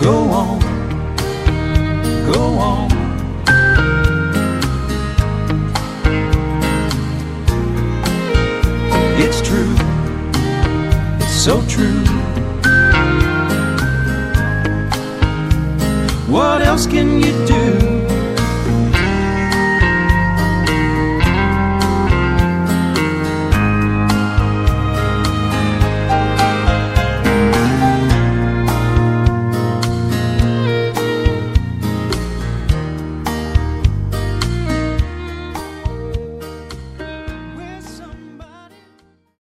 Go on, go on. It's true, it's so true. What else can you do